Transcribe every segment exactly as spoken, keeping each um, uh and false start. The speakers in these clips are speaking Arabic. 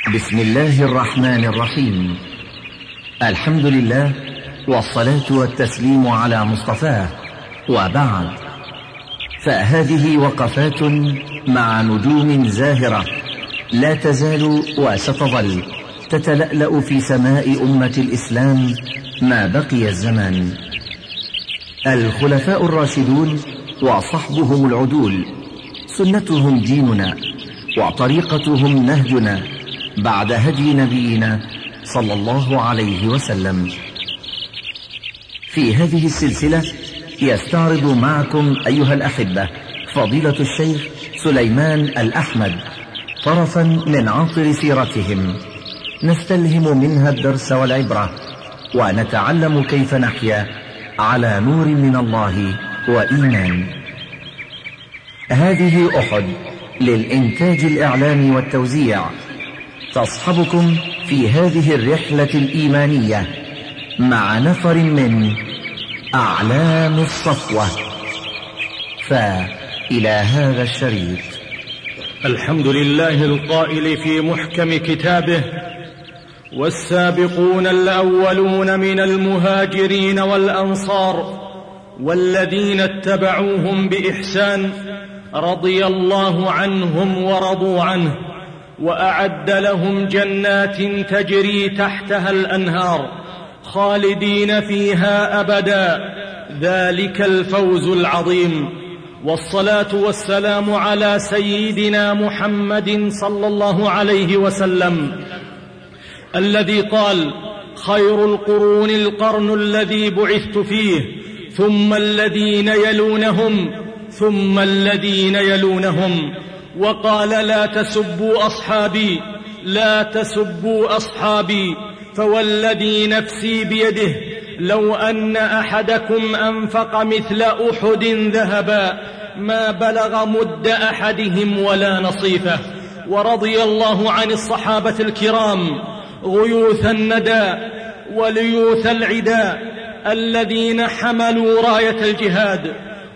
بسم الله الرحمن الرحيم. الحمد لله والصلاة والتسليم على مصطفاه، وبعد، فهذه وقفات مع نجوم زاهرة لا تزال وستظل تتلألأ في سماء أمة الإسلام ما بقي الزمان. الخلفاء الراشدون وصحبهم العدول سنتهم ديننا وطريقتهم نهجنا بعد هدي نبينا صلى الله عليه وسلم. في هذه السلسلة يستعرض معكم أيها الأحبة فضيلة الشيخ سليمان الأحمد طرفا من عطر سيرتهم نستلهم منها الدرس والعبرة، ونتعلم كيف نحيا على نور من الله وإيمان. هذه أحد للإنتاج الإعلامي والتوزيع تصحبكم في هذه الرحلة الإيمانية مع نفر من أعلام الصفوة. فإلى هذا الشريط. الحمد لله القائل في محكم كتابه: والسابقون الأولون من المهاجرين والأنصار والذين اتبعوهم بإحسان رضي الله عنهم ورضوا عنه، وأعد لهم جنات تجري تحتها الأنهار خالدين فيها أبدا، ذلك الفوز العظيم. والصلاة والسلام على سيدنا محمد صلى الله عليه وسلم الذي قال: خير القرون القرن الذي بعثت فيه، ثم الذين يلونهم، ثم الذين يلونهم. وقال: لا تسبوا أصحابي، لا تسبوا أصحابي، فوالذي نفسي بيده لو أن أحدكم أنفق مثل أحد ذهبا ما بلغ مد أحدهم ولا نصيفه. ورضي الله عن الصحابة الكرام غيوث الندى وليوث العداء الذين حملوا راية الجهاد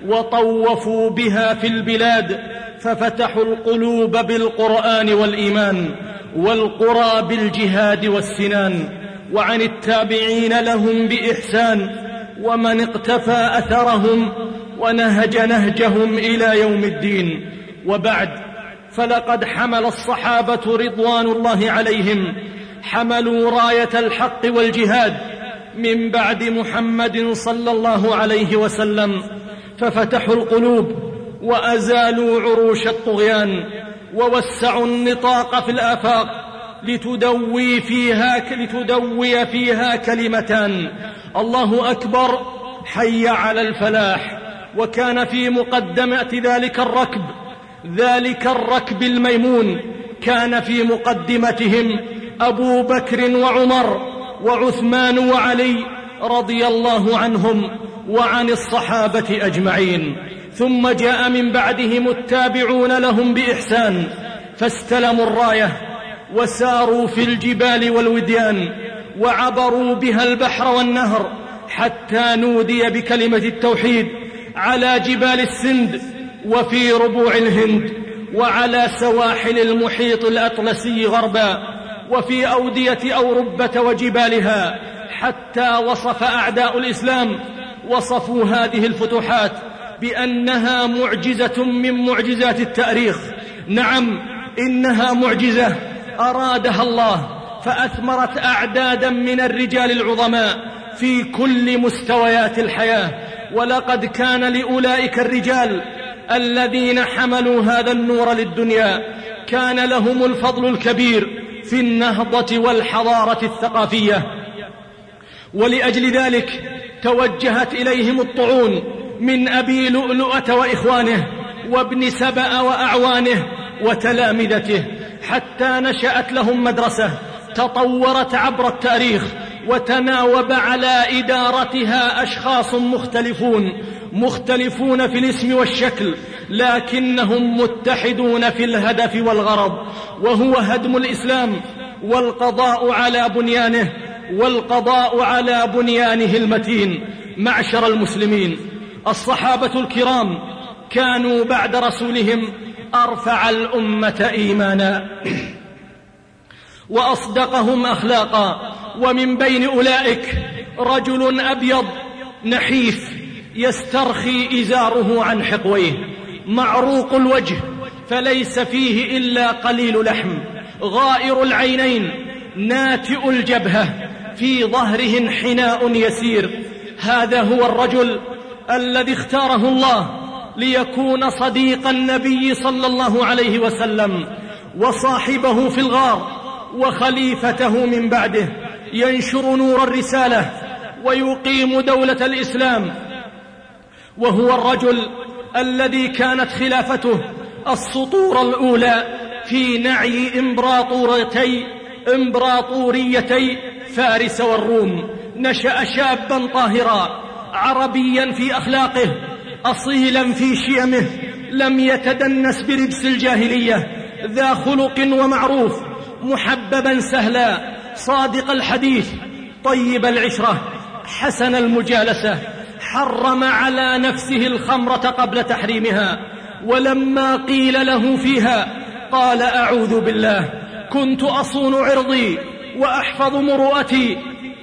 وطوفوا بها في البلاد، ففتحوا القلوب بالقرآن والإيمان والقرى بالجهاد والسنان. وعن التابعين لهم بإحسان ومن اقتفى أثرهم ونهج نهجهم إلى يوم الدين. وبعد، فلقد حمل الصحابة رضوان الله عليهم حملوا راية الحق والجهاد من بعد محمد صلى الله عليه وسلم، ففتحوا القلوب وأزالوا عروش الطغيان ووسعوا النطاق في الآفاق لتدوي فيها, لتدوي فيها كلمتان: الله أكبر، حي على الفلاح. وكان في مقدمة ذلك الركب ذلك الركب الميمون كان في مقدمتهم أبو بكر وعمر وعثمان وعلي رضي الله عنهم وعن الصحابة أجمعين. ثم جاء من بعدهم التابعون لهم بإحسان، فاستلموا الراية وساروا في الجبال والوديان وعبروا بها البحر والنهر حتى نودي بكلمة التوحيد على جبال السند وفي ربوع الهند وعلى سواحل المحيط الأطلسي غربا وفي أودية أوروبة وجبالها، حتى وصف أعداء الإسلام وصفوا هذه الفتوحات بأنها معجزة من معجزات التاريخ. نعم، إنها معجزة أرادها الله، فأثمرت أعدادا من الرجال العظماء في كل مستويات الحياة. ولقد كان لأولئك الرجال الذين حملوا هذا النور للدنيا كان لهم الفضل الكبير في النهضة والحضارة الثقافية، ولأجل ذلك توجهت إليهم الطعون من أبي لؤلؤة وإخوانه وابن سبأ وأعوانه وتلامذته، حتى نشأت لهم مدرسة تطورت عبر التاريخ وتناوب على إدارتها أشخاص مختلفون مختلفون في الاسم والشكل، لكنهم متحدون في الهدف والغرض، وهو هدم الإسلام والقضاء على بنيانه والقضاء على بنيانه المتين. معشر المسلمين، الصحابة الكرام كانوا بعد رسولهم أرفع الأمة إيمانا وأصدقهم أخلاقا. ومن بين أولئك رجل أبيض نحيف يسترخي إزاره عن حقويه، معروق الوجه فليس فيه إلا قليل لحم، غائر العينين، ناتئ الجبهة، في ظهره انحناء يسير. هذا هو الرجل الذي اختاره الله ليكون صديق النبي صلى الله عليه وسلم وصاحبه في الغار وخليفته من بعده، ينشر نور الرسالة ويقيم دولة الإسلام. وهو الرجل الذي كانت خلافته السطور الأولى في نعي إمبراطوريتي إمبراطوريتي فارس والروم. نشأ شابا طاهرا عربيا في أخلاقه، أصيلا في شيمه، لم يتدنس برجس الجاهلية، ذا خلق ومعروف، محببا سهلا، صادق الحديث، طيب العشرة، حسن المجالسة. حرم على نفسه الخمرة قبل تحريمها، ولما قيل له فيها قال أعوذ بالله، كنت أصون عرضي وأحفظ مروءتي.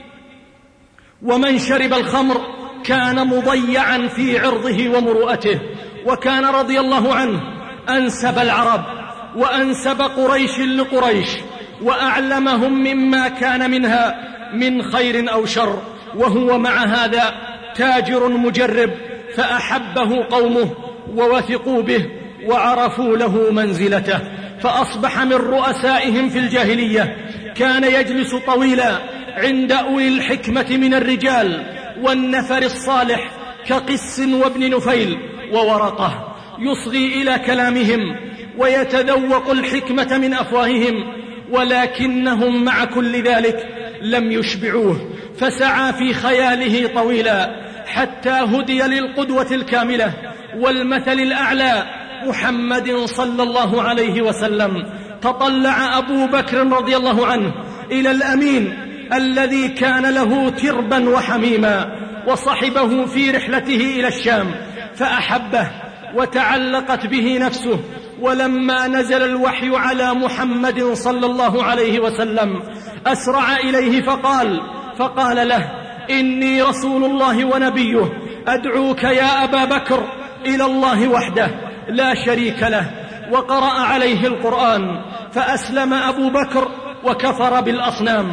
ومن شرب الخمر كان مضيعا في عرضه ومروءته. وكان رضي الله عنه أنسب العرب وأنسب قريش لقريش، وأعلمهم مما كان منها من خير أو شر. وهو مع هذا تاجر مجرب، فأحبه قومه ووثقوا به وعرفوا له منزلته، فأصبح من رؤسائهم في الجاهلية. كان يجلس طويلا عند أولي الحكمة من الرجال والنفر الصالح كقس وابن نفيل وورقة، يصغي إلى كلامهم ويتذوق الحكمة من أفواههم، ولكنهم مع كل ذلك لم يشبعوه، فسعى في خياله طويلا حتى هدي للقدوة الكاملة والمثل الأعلى محمد صلى الله عليه وسلم. تطلع أبو بكر رضي الله عنه إلى الأمين الذي كان له تربا وحميما، وصحبه في رحلته إلى الشام، فأحبه وتعلقت به نفسه. ولما نزل الوحي على محمد صلى الله عليه وسلم أسرع إليه فقال فقال له: إني رسول الله ونبيه، أدعوك يا أبا بكر إلى الله وحده لا شريك له. وقرأ عليه القرآن، فأسلم أبو بكر وكفر بالأصنام،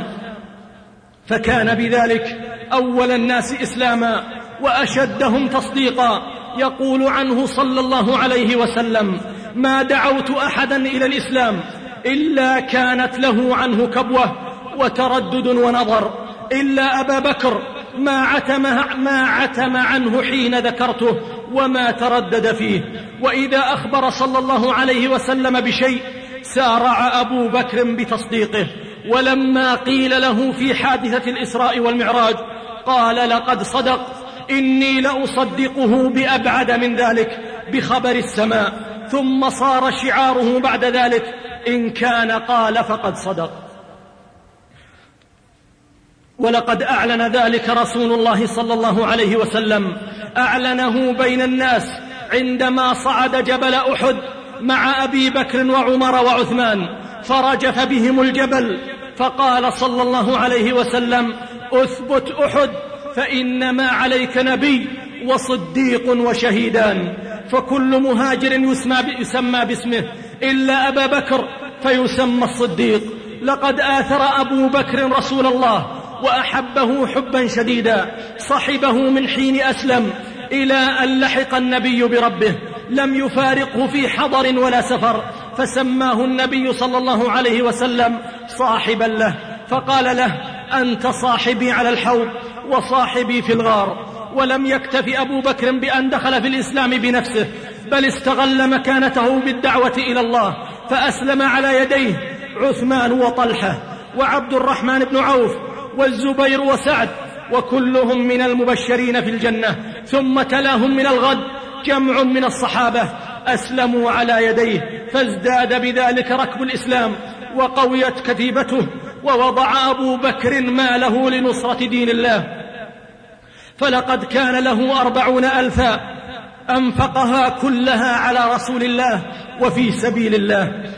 فكان بذلك أول الناس إسلاما وأشدهم تصديقا. يقول عنه صلى الله عليه وسلم: ما دعوت أحدا إلى الإسلام إلا كانت له عنه كبوة وتردد ونظر، إلا أبا بكر ما عتم, ما عتم عنه حين ذكرته وما تردد فيه. وإذا أخبر صلى الله عليه وسلم بشيء سارع أبو بكر بتصديقه. ولما قيل له في حادثة الإسراء والمعراج قال: لقد صدق، إني لأصدقه بأبعد من ذلك بخبر السماء. ثم صار شعاره بعد ذلك: إن كان قال فقد صدق. ولقد أعلن ذلك رسول الله صلى الله عليه وسلم، أعلنه بين الناس عندما صعد جبل أحد مع أبي بكر وعمر وعثمان، فرجف بهم الجبل، فقال صلى الله عليه وسلم: أثبت أحد، فإنما عليك نبي وصديق وشهيدان. فكل مهاجر يسمى باسمه إلا أبا بكر فيسمى الصديق. لقد آثر أبو بكر رسول الله وأحبه حبا شديدا، صحبه من حين أسلم إلى أن لحق النبي بربه، لم يفارقه في حضر ولا سفر، فسماه النبي صلى الله عليه وسلم صاحبا له، فقال له: أنت صاحبي على الحوض وصاحبي في الغار. ولم يكتف أبو بكر بأن دخل في الإسلام بنفسه، بل استغل مكانته بالدعوة إلى الله، فأسلم على يديه عثمان وطلحة وعبد الرحمن بن عوف والزبير وسعد، وكلهم من المبشرين في الجنة. ثم تلاهم من الغد جمع من الصحابة أسلموا على يديه، فازداد بذلك ركب الإسلام وقويت كتيبته. ووضع أبو بكر ماله لنصرة دين الله، فلقد كان له أربعون ألفا أنفقها كلها على رسول الله وفي سبيل الله.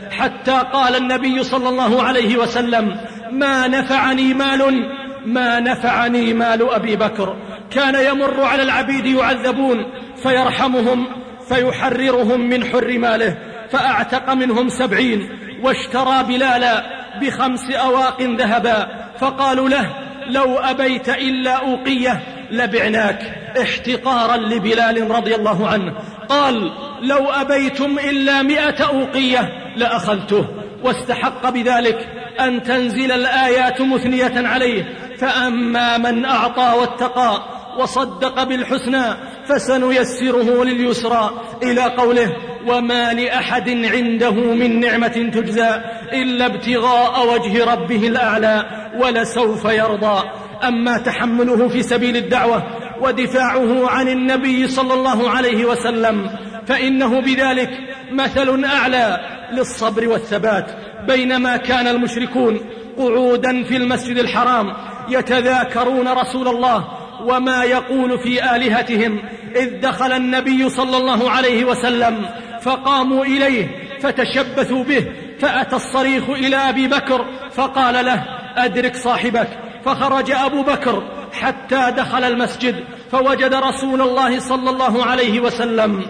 حتى قال النبي صلى الله عليه وسلم: ما نفعني مال ما نفعني مال أبي بكر. كان يمر على العبيد يعذبون فيرحمهم فيحررهم من حر ماله، فأعتق منهم سبعين، واشترى بلالا بخمس أواق ذهبا، فقالوا له: لو أبيت إلا أوقية لبعناك، احتقارا لبلال رضي الله عنه. قال: لو أبيتم إلا مئة أوقية لأخذته، واستحق بذلك أن تنزل الآيات مثنية عليه: فأما من أعطى واتقى وصدق بالحسنى فسنيسره لليسرى، إلى قوله: وما لأحد عنده من نعمة تجزى إلا ابتغاء وجه ربه الأعلى ولسوف يرضى. أما تحمله في سبيل الدعوة ودفاعه عن النبي صلى الله عليه وسلم فإنه بذلك مثل أعلى للصبر والثبات، بينما كان المشركون قعودا في المسجد الحرام يتذاكرون رسول الله وما يقول في آلهتهم، إذ دخل النبي صلى الله عليه وسلم فقاموا إليه فتشبثوا به، فأتى الصريخ إلى أبي بكر فقال له: أدرك صاحبك. فخرج أبو بكر حتى دخل المسجد فوجد رسول الله صلى الله عليه وسلم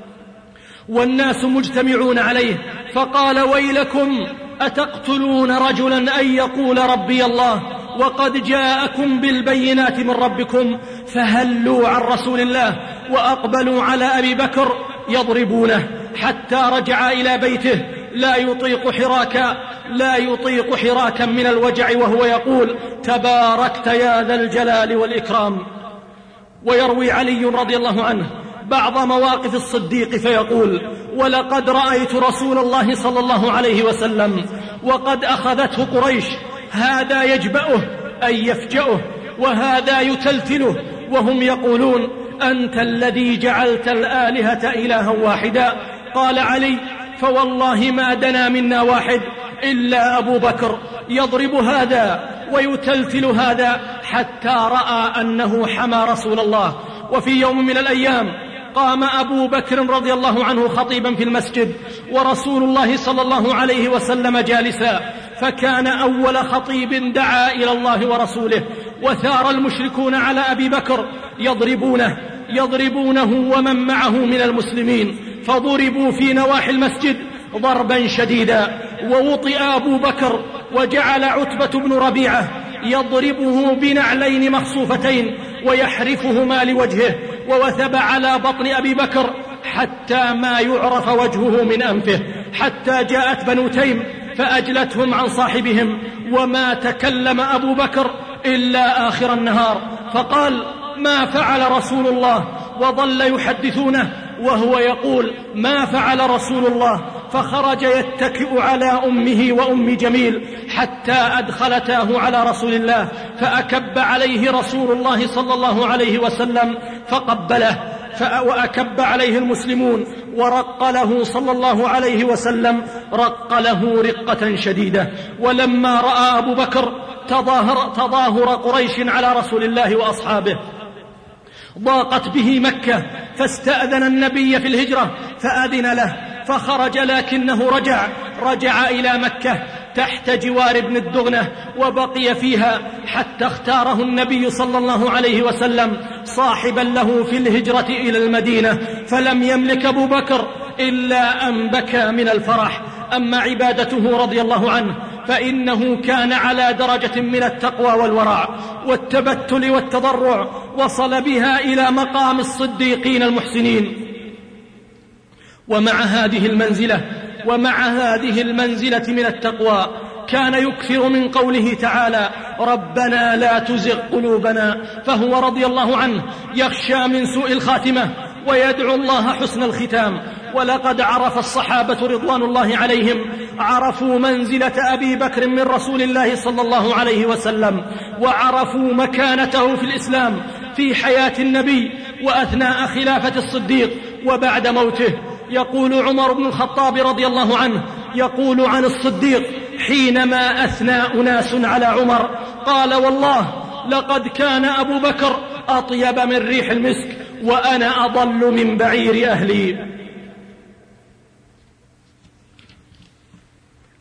والناس مجتمعون عليه، فقال: ويلكم، أتقتلون رجلا أن يقول ربي الله وقد جاءكم بالبينات من ربكم؟ فهلوا عن رسول الله وأقبلوا على أبي بكر يضربونه حتى رجع إلى بيته لا يطيق حراكا لا يطيق حراكا من الوجع، وهو يقول: تباركت يا ذا الجلال والإكرام. ويروي علي رضي الله عنه بعض مواقف الصديق فيقول: ولقد رأيت رسول الله صلى الله عليه وسلم وقد أخذته قريش، هذا يجبأه أي يفجأه، وهذا يتلتله، وهم يقولون: أنت الذي جعلت الآلهة إلها واحدا. قال علي: فوالله ما دنا منا واحد إلا أبو بكر يضرب هذا ويتلتل هذا حتى رأى أنه حمى رسول الله. وفي يوم من الأيام قام أبو بكر رضي الله عنه خطيبا في المسجد ورسول الله صلى الله عليه وسلم جالسا، فكان أول خطيب دعا إلى الله ورسوله، وثار المشركون على أبي بكر يضربونه يضربونه ومن معه من المسلمين، فضربوا في نواحي المسجد ضربا شديدا، ووطئ أبو بكر وجعل عتبة بن ربيعة يضربه بنعلين مخصوفتين ويحرفهما لوجهه، ووثب على بطن أبي بكر حتى ما يعرف وجهه من أنفه، حتى جاءت بنو تيم فأجلتهم عن صاحبهم، وما تكلم أبو بكر إلا آخر النهار، فقال: ما فعل رسول الله؟ وظل يحدثونه وهو يقول: ما فعل رسول الله؟ فخرج يتكئ على أمه وأم جميل حتى أدخلتاه على رسول الله، فأكب عليه رسول الله صلى الله عليه وسلم فقبله، وأكب عليه المسلمون ورق له صلى الله عليه وسلم رق له رقة شديدة. ولما رأى أبو بكر تظاهر, تظاهر قريش على رسول الله وأصحابه ضاقت به مكة، فاستأذن النبي في الهجرة فأذن له، فخرج لكنه رجع رجع إلى مكة تحت جوار ابن الدغنة، وبقي فيها حتى اختاره النبي صلى الله عليه وسلم صاحبا له في الهجرة إلى المدينة، فلم يملك أبو بكر إلا أن بكى من الفرح. أما عبادته رضي الله عنه فإنه كان على درجة من التقوى والورع والتبتل والتضرع، وصل بها إلى مقام الصديقين المحسنين. ومع هذه المنزلة ومع هذه المنزلة من التقوى كان يكثر من قوله تعالى: ربنا لا تزغ قلوبنا، فهو رضي الله عنه يخشى من سوء الخاتمة ويدعو الله حسن الختام. ولقد عرف الصحابة رضوان الله عليهم عرفوا منزلة أبي بكر من رسول الله صلى الله عليه وسلم، وعرفوا مكانته في الإسلام في حياة النبي وأثناء خلافة الصديق وبعد موته. يقول عمر بن الخطاب رضي الله عنه يقول عن الصديق حينما أثنى أناس على عمر، قال: والله لقد كان أبو بكر أطيب من ريح المسك وأنا أضل من بعير أهلي.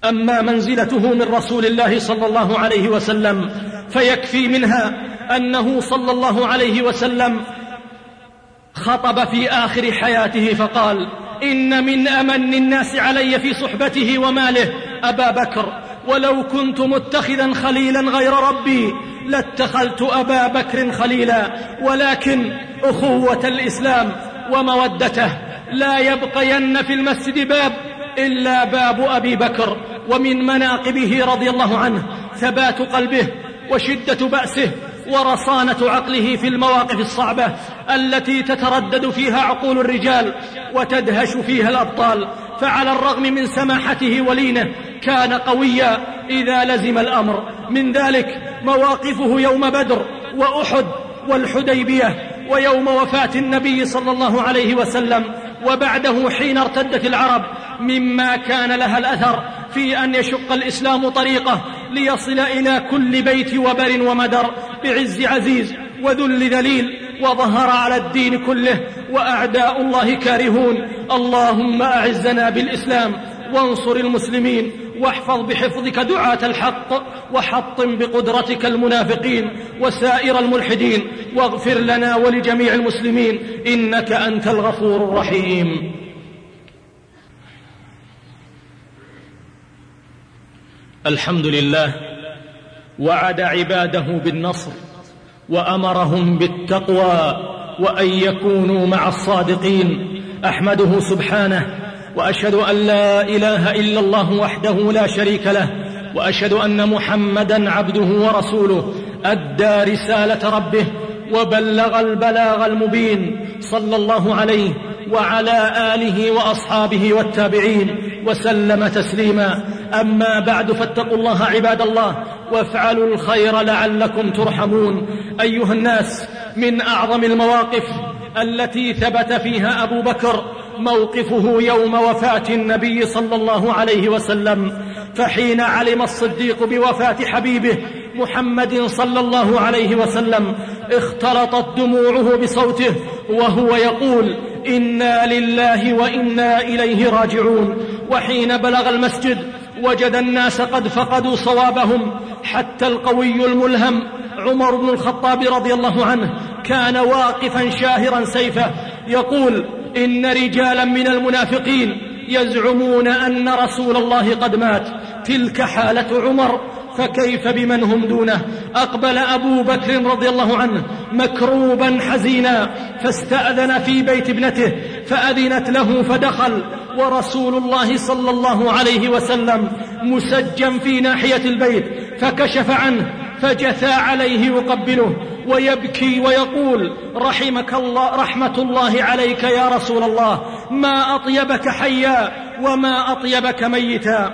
أما منزلته من رسول الله صلى الله عليه وسلم فيكفي منها أنه صلى الله عليه وسلم خطب في آخر حياته فقال: إن من أمن الناس علي في صحبته وماله أبا بكر، ولو كنت متخذا خليلا غير ربي لاتخذت أبا بكر خليلا، ولكن أخوة الإسلام ومودته لا يبقين في المسجد باب إلا باب أبي بكر. ومن مناقبه رضي الله عنه ثبات قلبه وشدة بأسه ورصانة عقله في المواقف الصعبة التي تتردد فيها عقول الرجال وتدهش فيها الأبطال. فعلى الرغم من سماحته ولينه كان قويا إذا لزم الأمر. من ذلك مواقفه يوم بدر وأحد والحديبية ويوم وفاة النبي صلى الله عليه وسلم وبعده حين ارتدت العرب، مما كان لها الأثر في أن يشق الإسلام طريقه ليصل إلى كل بيت وبر ومدر بعز عزيز وذل ذليل، وظهر على الدين كله وأعداء الله كارهون. اللهم أعزنا بالإسلام وانصر المسلمين، واحفظ بحفظك دعاة الحق، وحطم بقدرتك المنافقين وسائر الملحدين، واغفر لنا ولجميع المسلمين إنك أنت الغفور الرحيم. الحمد لله وعد عباده بالنصر وأمرهم بالتقوى وأن يكونوا مع الصادقين. أحمده سبحانه وأشهد أن لا إله إلا الله وحده لا شريك له، وأشهد أن محمدًا عبده ورسوله أدى رسالة ربه وبلغ البلاغ المبين، صلى الله عليه وعلى آله وأصحابه والتابعين وسلم تسليما. أما بعد، فاتقوا الله عباد الله وافعلوا الخير لعلكم ترحمون. أيها الناس، من أعظم المواقف التي ثبت فيها أبو بكر موقفه يوم وفاة النبي صلى الله عليه وسلم. فحين علم الصديق بوفاة حبيبه محمد صلى الله عليه وسلم اختلطت دموعه بصوته وهو يقول: إنا لله وإنا إليه راجعون. وحين بلغ المسجد وجد الناس قد فقدوا صوابهم، حتى القوي الملهم عمر بن الخطاب رضي الله عنه كان واقفا شاهرا سيفه يقول: إن رجالا من المنافقين يزعمون أن رسول الله قد مات. تلك حالة عمر، فكيف بمن هم دونه؟ أقبل أبو بكر رضي الله عنه مكروبا حزينا، فاستأذن في بيت ابنته فأذنت له فدخل، ورسول الله صلى الله عليه وسلم مسجم في ناحية البيت، فكشف عنه فجثى عليه يقبله ويبكي ويقول: رحمك الله، رحمة الله عليك يا رسول الله، ما أطيبك حيا وما أطيبك ميتا.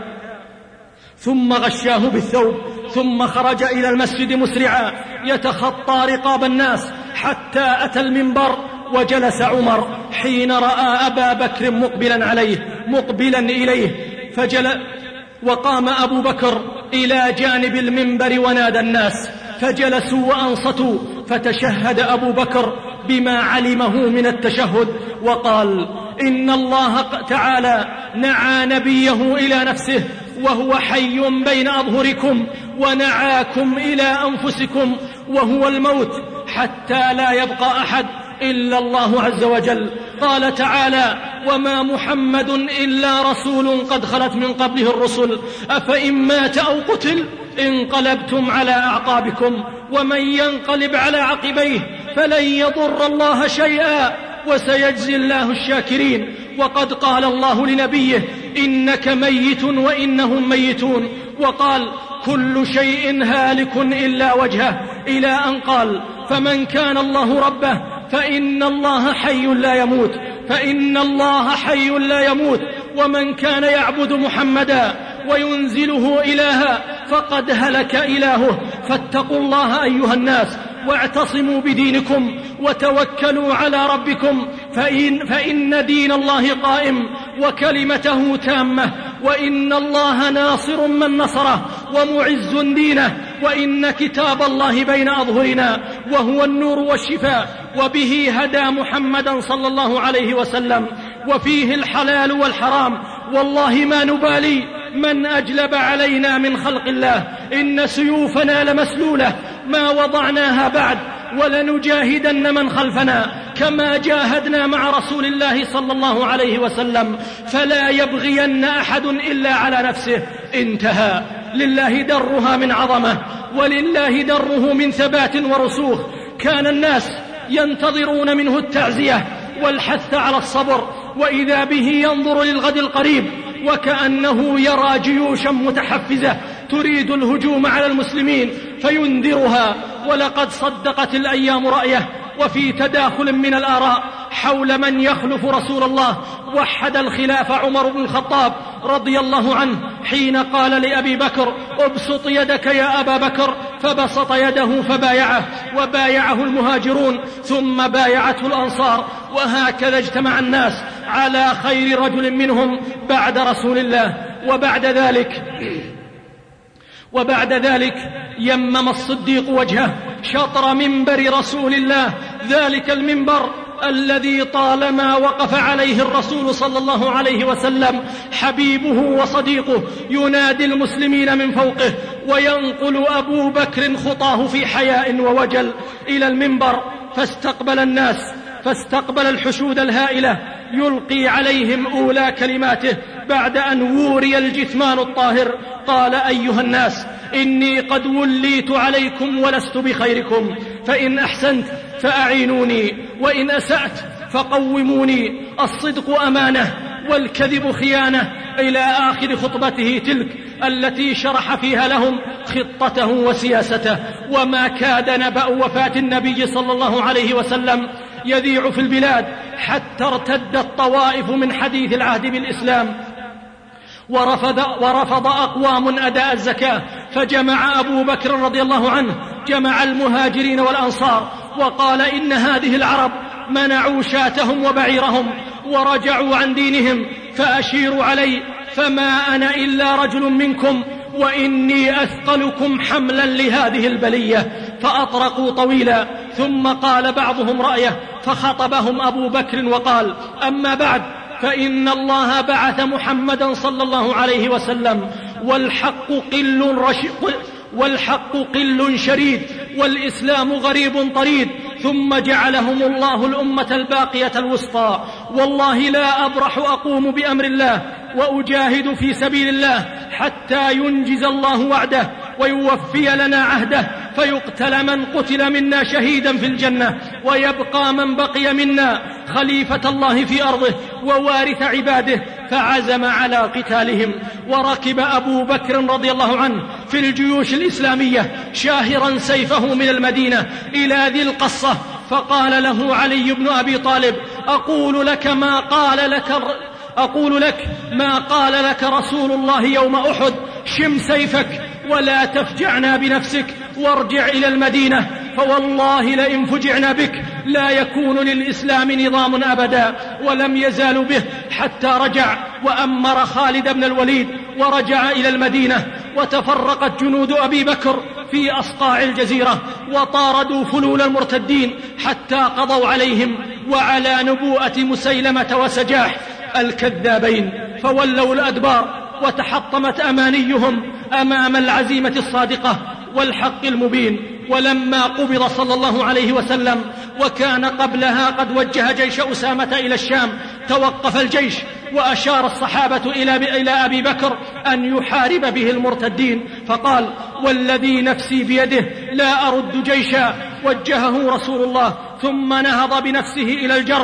ثم غشاه بالثوب، ثم خرج إلى المسجد مسرعا يتخطى رقاب الناس حتى أتى المنبر، وجلس عمر حين رأى أبا بكر مقبلا عليه مقبلا إليه فجل وقام أبو بكر إلى جانب المنبر ونادى الناس فجلسوا وأنصتوا، فتشهد أبو بكر بما علمه من التشهد وقال: إن الله تعالى نعى نبيه إلى نفسه وهو حي بين أظهركم، ونعاكم إلى أنفسكم وهو الموت، حتى لا يبقى أحد إلا الله عز وجل. قال تعالى: وما محمد إلا رسول قد خلت من قبله الرسل أفإن مات أو قتل انقلبتم على أعقابكم ومن ينقلب على عقبيه فلن يضر الله شيئا وسيجزي الله الشاكرين. وقد قال الله لنبيه: إنك ميت وإنهم ميتون، وقال: كل شيء هالك إلا وجهه، إلى أن قال: فمن كان الله ربه فإن الله حي لا يموت فإن الله حي لا يموت ومن كان يعبد محمدا وينزله إلها فقد هلك إلهه. فاتقوا الله أيها الناس واعتصموا بدينكم وتوكلوا على ربكم، فإن, فإن دين الله قائم وكلمته تامة، وإن الله ناصر من نصره ومعز دينه، وإن كتاب الله بين أظهرنا وهو النور والشفاء، وبه هدى محمدا صلى الله عليه وسلم، وفيه الحلال والحرام، والله ما نبالي من أجلب علينا من خلق الله، إن سيوفنا لمسلولة ما وضعناها بعد، ولنجاهدن من خلفنا كما جاهدنا مع رسول الله صلى الله عليه وسلم، فلا يبغين أحد إلا على نفسه. انتهى. لله درها من عظمة، ولله دره من ثبات ورسوخ. كان الناس ينتظرون منه التعزية والحث على الصبر، وإذا به ينظر للغد القريب وكأنه يرى جيوشا متحفزة تريد الهجوم على المسلمين فينذرها. ولقد صدقت الأيام رأيه، وفي تداخل من الآراء حول من يخلف رسول الله وحد الخلاف عمر بن الخطاب رضي الله عنه حين قال لأبي بكر: ابسط يدك يا أبا بكر، فبسط يده فبايعه، وبايعه المهاجرون ثم بايعته الأنصار. وهكذا اجتمع الناس على خير رجل منهم بعد رسول الله. وبعد ذلك وبعد ذلك يمم الصديق وجهه شطر منبر رسول الله، ذلك المنبر الذي طالما وقف عليه الرسول صلى الله عليه وسلم حبيبه وصديقه ينادي المسلمين من فوقه، وينقل أبو بكر خطاه في حياء ووجل إلى المنبر، فاستقبل الناس فاستقبل الحشود الهائلة يلقي عليهم أولى كلماته بعد أن ووري الجثمان الطاهر. قال: أيها الناس، إني قد وليت عليكم ولست بخيركم، فإن أحسنت فأعينوني، وإن أسأت فقوموني. الصدق أمانة، والكذب خيانة، إلى آخر خطبته تلك التي شرح فيها لهم خطته وسياسته. وما كاد نبأ وفاة النبي صلى الله عليه وسلم يذيع في البلاد حتى ارتدت طوائف من حديث العهد بالإسلام، ورفض, ورفض أقوام أداء الزكاة، فجمع أبو بكر رضي الله عنه جمع المهاجرين والأنصار وقال: إن هذه العرب منعوا شاتهم وبعيرهم ورجعوا عن دينهم، فأشيروا علي، فما أنا إلا رجل منكم، وإني أثقلكم حملا لهذه البلية. فأطرقوا طويلا، ثم قال بعضهم رأيه، فخطبهم أبو بكر وقال: أما بعد، فإن الله بعث محمدا صلى الله عليه وسلم، والحق قل رشق والحق قل شريد، والإسلام غريب طريد، ثم جعلهم الله الأمة الباقية الوسطى. والله لا أبرح أقوم بأمر الله وأجاهد في سبيل الله حتى ينجز الله وعده ويوفي لنا عهده، فيقتل من قتل منا شهيدا في الجنة، ويبقى من بقي منا خليفة الله في أرضه ووارث عباده. فعزم على قتالهم. وركب أبو بكر رضي الله عنه في الجيوش الإسلامية شاهرا سيفه من المدينة إلى ذي القصة، فقال له علي بن أبي طالب: أقول لك ما قال لك أقول لك ما قال لك رسول الله يوم أحد: شم سيفك ولا تفجعنا بنفسك، وارجع إلى المدينة، فوالله لئن فجعنا بك لا يكون للإسلام نظام أبدا. ولم يزال به حتى رجع، وأمر خالد بن الوليد ورجع إلى المدينة. وتفرقت جنود أبي بكر في أصقاع الجزيرة، وطاردوا فلول المرتدين حتى قضوا عليهم وعلى نبوءة مسيلمة وسجاح الكذابين، فولوا الأدبار، وتحطمت أمانيهم أمام العزيمة الصادقة والحق المبين. ولما قبض صلى الله عليه وسلم وكان قبلها قد وجه جيش أسامة إلى الشام، توقف الجيش وأشار الصحابة إلى أبي بكر أن يحارب به المرتدين، فقال: والذي نفسي بيده لا أرد جيشا. وجهه رسول الله، ثم نهض بنفسه إلى الجرف،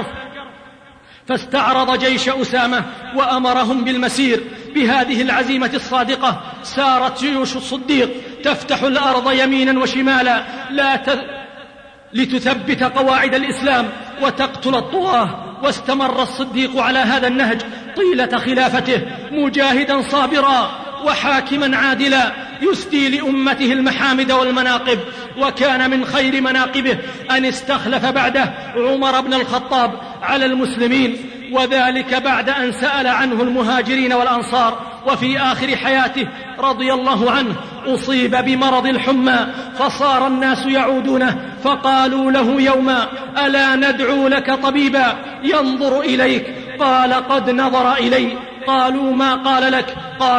فاستعرض جيش أسامة وأمرهم بالمسير. بهذه العزيمة الصادقة سارت جيوش الصديق تفتح الأرض يمينا وشمالا لا ت... لتثبت قواعد الإسلام وتقتل الطغاة. واستمر الصديق على هذا النهج طيلة خلافته، مجاهدا صابرا وحاكما عادلا يسدي لأمته المحامد والمناقب. وكان من خير مناقبه أن استخلف بعده عمر بن الخطاب على المسلمين، وذلك بعد أن سأل عنه المهاجرين والأنصار. وفي آخر حياته رضي الله عنه أصيب بمرض الحمى، فصار الناس يعودونه، فقالوا له يوما: ألا ندعو لك طبيبا ينظر إليك؟ قال: قد نظر إلي. قالوا: ما قال لك؟ قال: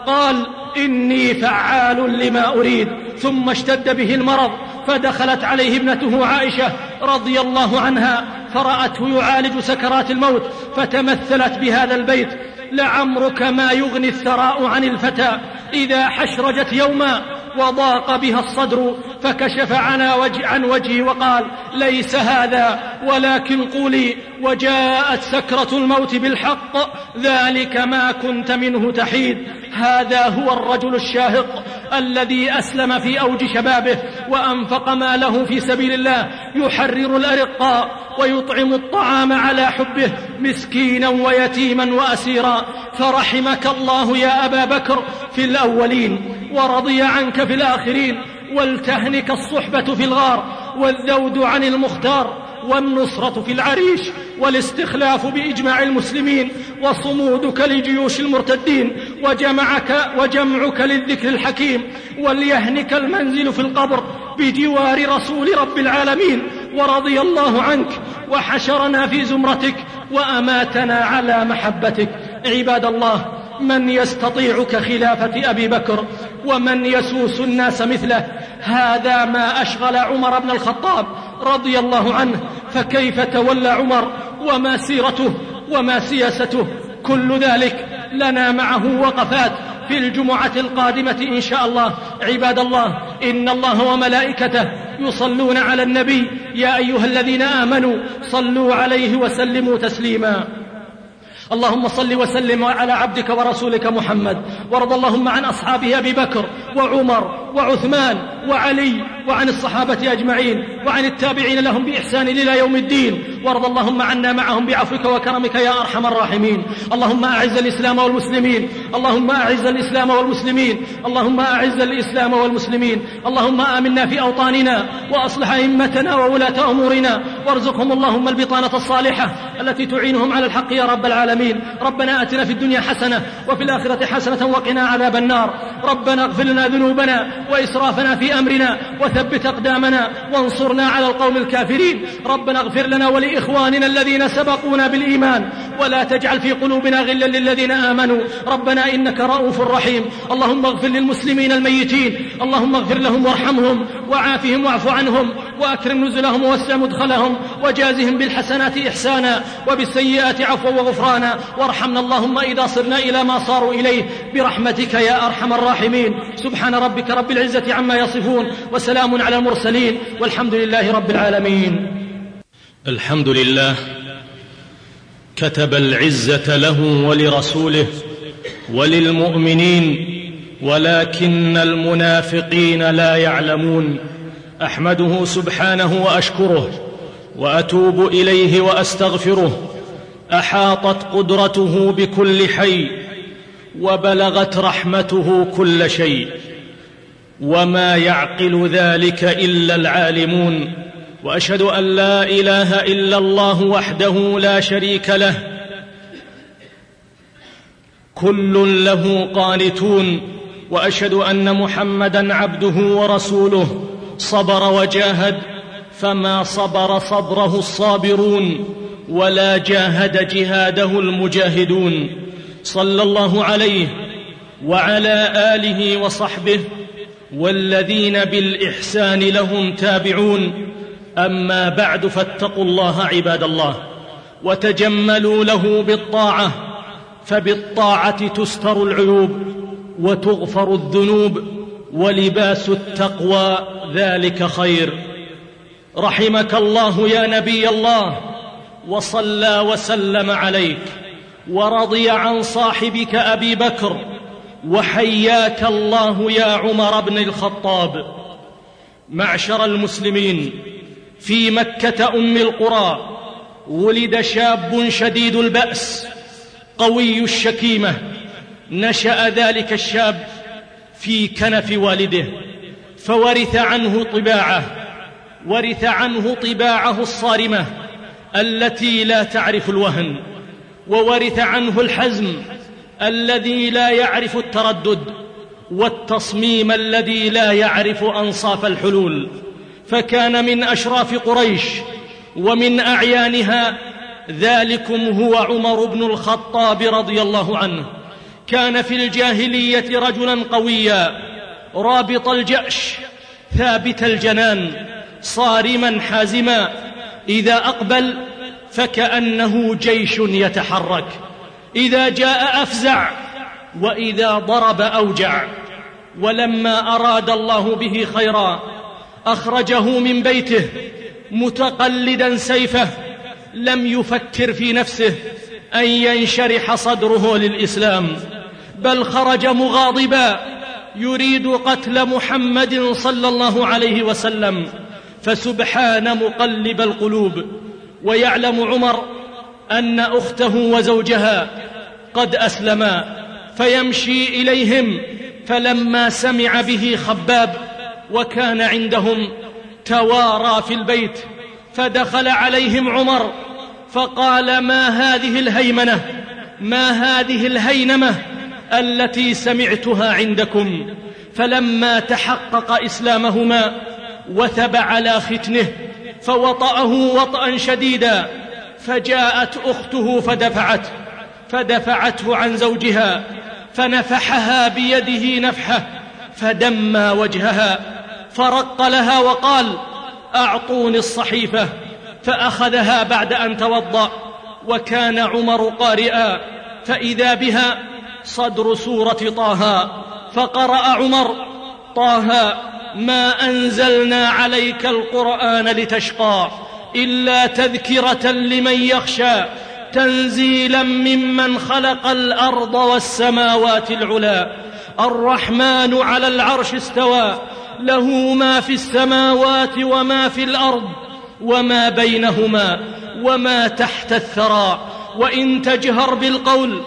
قال: إني فعال لما أريد. ثم اشتد به المرض، فدخلت عليه ابنته عائشة رضي الله عنها فرأته يعالج سكرات الموت، فتمثلت بهذا البيت: لعمرك ما يغني الثراء عن الفتى إذا حشرجت يوما وضاق بها الصدر. فكشف عن وجهي وقال: ليس هذا، ولكن قولي: وجاءت سكرة الموت بالحق، ذلك ما كنت منه تحيد. هذا هو الرجل الشاهق الذي أسلم في أوج شبابه وأنفق ماله في سبيل الله، يحرر الأرقاء ويطعم الطعام على حبه، مسكينا ويتيما وأسيرا. فرحمك الله يا أبا بكر في الأولين، ورضي عنك في الآخرين، ولتهنك الصحبة في الغار، والذود عن المختار، والنصرة في العريش، والاستخلاف بإجماع المسلمين، وصمودك لجيوش المرتدين، وجمعك, وجمعك للذكر الحكيم، وليهنك المنزل في القبر بجوار رسول رب العالمين. ورضي الله عنك وحشرنا في زمرتك وأماتنا على محبتك. عباد الله، من يستطيع كخلافة أبي بكر، ومن يسوس الناس مثله؟ هذا ما أشغل عمر بن الخطاب رضي الله عنه، فكيف تولى عمر وما سيرته وما سياسته؟ كل ذلك لنا معه وقفات في الجمعة القادمة إن شاء الله. عباد الله، إن الله وملائكته يصلون على النبي، يا أيها الذين آمنوا صلوا عليه وسلموا تسليما. اللهم صل وسلم على عبدك ورسولك محمد، وارض اللهم عن أصحابه أبي بكر وعمر وعثمان وعلي، وعن الصحابة أجمعين، وعن التابعين لهم بإحسان إلى يوم الدين، وارض اللهم عنا معهم بعفوك وكرمك يا أرحم الراحمين. اللهم أعز الإسلام والمسلمين، اللهم أعز الإسلام والمسلمين، اللهم أعز الإسلام والمسلمين. اللهم آمنا في أوطاننا، وأصلح أئمتنا وولاة أمورنا، وارزقهم اللهم البطانة الصالحة التي تعينهم على الحق يا رب العالمين. ربنا آتنا في الدنيا حسنة وفي الآخرة حسنة وقنا عذاب النار. ربنا اغفر لنا ذنوبنا وإسرافنا في أمرنا، وثبت أقدامنا وانصرنا على القوم الكافرين. ربنا اغفر لنا ولإخواننا الذين سبقونا بالإيمان، ولا تجعل في قلوبنا غلا للذين آمنوا. ربنا إنك رؤوف رحيم. اللهم اغفر للمسلمين الميتين، اللهم اغفر لهم وارحمهم وعافهم واعف عنهم، وأكرم نزلهم ووسع مدخلهم، وجازهم بالحسنات إحسانا وبالسيئات عفوا وغفرانا. وارحمنا اللهم إذا صرنا إلى ما صاروا إليه برحمتك يا أرحم الراحمين. سبحان ربك رب العزة عما يصفون، وسلام على المرسلين، والحمد لله رب العالمين. الحمد لله كتب العزة له ولرسوله وللمؤمنين، ولكن المنافقين لا يعلمون. أحمده سبحانه وأشكره، وأتوب إليه وأستغفره. أحاطت قدرته بكل حي، وبلغت رحمته كل شيء، وما يعقل ذلك إلا العالمون. وأشهد أن لا إله إلا الله وحده لا شريك له، كل له قانتون. وأشهد أن محمدًا عبده ورسوله، صبر وجاهد فما صبر صبره الصابرون، ولا جاهد جهاده المجاهدون. صلى الله عليه وعلى آله وصحبه والذين بالإحسان لهم تابعون. أما بعد، فاتقوا الله عباد الله، وتجملوا له بالطاعة، فبالطاعة تستر العيوب وتغفر الذنوب، ولباس التقوى ذلك خير. رحمك الله يا نبي الله، وصلى وسلم عليك، ورضي عن صاحبك أبي بكر، وحياك الله يا عمر بن الخطاب. معشر المسلمين، في مكة أم القرى ولد شاب شديد البأس قوي الشكيمة. نشأ ذلك الشاب في كنف والده، فورث عنه طباعه ورث عنه طباعه الصارمة التي لا تعرف الوهن، وورث عنه الحزم الذي لا يعرف التردد، والتصميم الذي لا يعرف أنصاف الحلول. فكان من أشراف قريش ومن أعيانها. ذلكم هو عمر بن الخطاب رضي الله عنه. كان في الجاهلية رجلا قويا رابط الجأش ثابت الجنان صارما حازما، إذا أقبل فكأنه جيش يتحرك، إذا جاء أفزع، وإذا ضرب أوجع. ولما أراد الله به خيرا أخرجه من بيته متقلدا سيفه، لم يفكر في نفسه أن ينشرح صدره للإسلام، بل خرج مغاضبا يريد قتل محمد صلى الله عليه وسلم. فسبحان مقلب القلوب. ويعلم عمر أن أخته وزوجها قد أسلما، فيمشي إليهم، فلما سمع به خباب وكان عندهم توارى في البيت، فدخل عليهم عمر فقال: ما هذه الهيمنة، ما هذه الهينمة التي سمعتها عندكم؟ فلما تحقق إسلامهما وثب على ختنه فوطأه وطأ شديدا، فجاءت أخته فدفعته فدفعته عن زوجها فنفحها بيده نفحة فدمى وجهها، فرق لها وقال: أعطوني الصحيفة. فأخذها بعد أن توضأ، وكان عمر قارئا، فإذا بها صدر سورة طه، فقرأ عمر: طه ما أنزلنا عليك القرآن لتشقى إلا تذكرة لمن يخشى تنزيلا ممن خلق الأرض والسماوات العلى الرحمن على العرش استوى له ما في السماوات وما في الأرض وما بينهما وما تحت الثرى وإن تجهر بالقول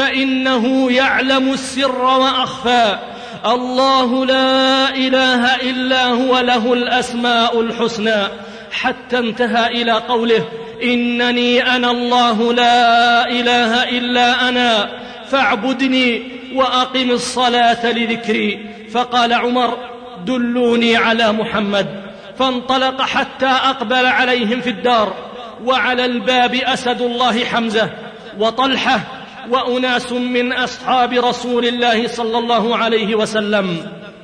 فإنه يعلم السر وأخفى الله لا إله إلا هو له الأسماء الحسنى، حتى انتهى إلى قوله: إنني أنا الله لا إله إلا أنا فاعبدني وأقم الصلاة لذكري. فقال عمر: دلوني على محمد. فانطلق حتى أقبل عليهم في الدار، وعلى الباب أسد الله حمزة وطلحة وأناس من أصحاب رسول الله صلى الله عليه وسلم.